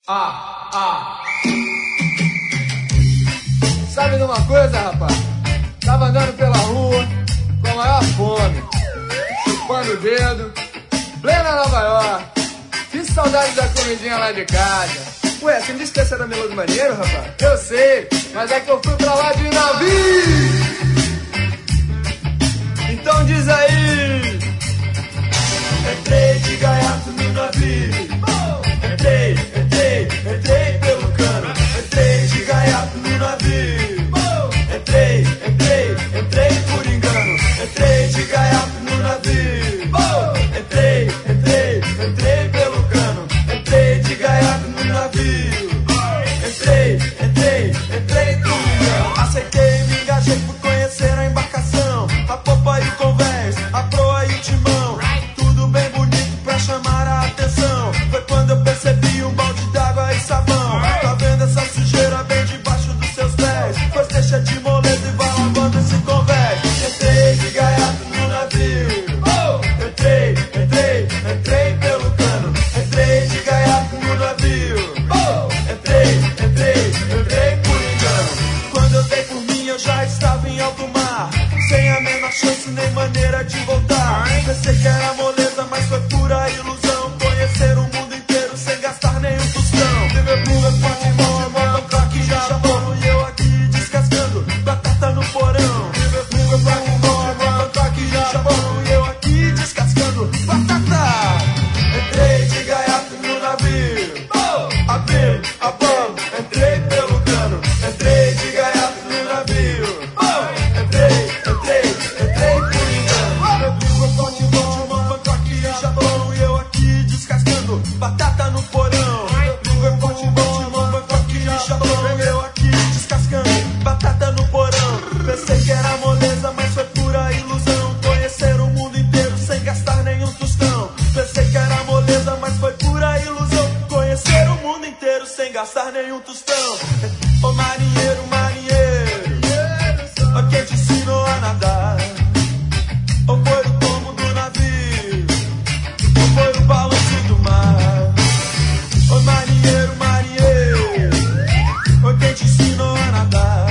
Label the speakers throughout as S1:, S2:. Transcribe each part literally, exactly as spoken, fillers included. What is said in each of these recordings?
S1: Ah, ah. Sabe de uma coisa, rapaz? Tava andando pela rua com a maior fome, chupando o dedo, plena Nova York. Que saudade da comidinha lá de casa.
S2: Ué, você me disse que essa era Meloso Maneiro, rapaz?
S1: Eu sei, mas é que eu fui pra lá de navio.
S2: Então diz aí.
S3: Entrei de gaiato no navio. Entrei, entrei, entrei pelo cano. Entrei de gaiato no navio. Entrei, entrei, entrei por engano. Entrei de gaiato no navio. Entrei, entrei, entrei pelo cano. Entrei de gaiato no navio. Entrei, entrei, entrei por engano. Aceitei, me engajei por conhecer a embarcação, a popa e o convés, a proa e o timão. Tudo bem bonito pra chamar a atenção. Foi quando eu percebi um balde d'água e sabão. Tá vendo essa sujeira bem debaixo dos seus pés? Pois deixa de moleza e vai lavando esse convés. Entrei de gaiato no navio. Entrei, entrei, entrei pelo cano. Entrei de gaiato no navio. Entrei, entrei, entrei por engano. Quando eu dei por mim eu já estava em alto mar, sem a menor chance nem maneira de voltar. Pensei que era moleza, mas foi pura ilusão. Conhecer o mundo inteiro sem gastar nenhum tostão. Liverpool é forte, mão, mão, craque, Japão. E eu aqui descascando batata no porão. Liverpool é forte, mão, mão, craque, Japão. E eu aqui descascando batata. Entrei de gaiato no navio. Abri a bomba, entrei pelo cano. Entrei de gaiato no navio. Entrei, entrei, entrei por engano. Liverpool é forte, mão, mão, craque, Japão. E eu aqui descascando batata no porão. Liverpool é forte, mão, mão, craque, Japão. E eu aqui descascando batata no porão. Pensei que era moleza, mas foi pura ilusão. Conhecer o mundo inteiro sem gastar nenhum tostão. Pensei que era moleza, mas foi pura ilusão. Conhecer o mundo inteiro sem gastar nenhum tostão. Ô marinheiro, marinheiro, ó quem te ensinou a nadar? Ou foi o tombo do navio? Ou foi o balanço do mar? Ô marinheiro, marinheiro, ó quem te ensinou a nadar?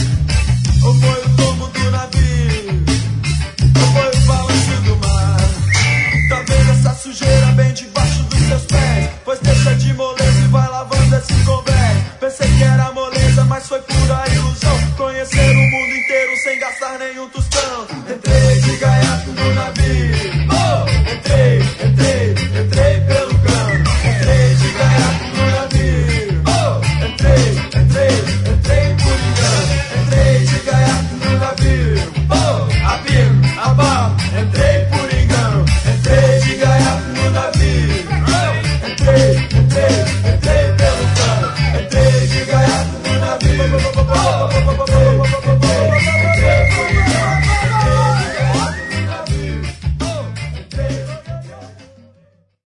S3: Ou foi o tombo do navio? Ou foi o balanço do mar? Tá vendo essa sujeira bem debaixo dos seus pés? Pois deixa de moleza e vai lavando esse convés. Pensei que era moleza, mas foi por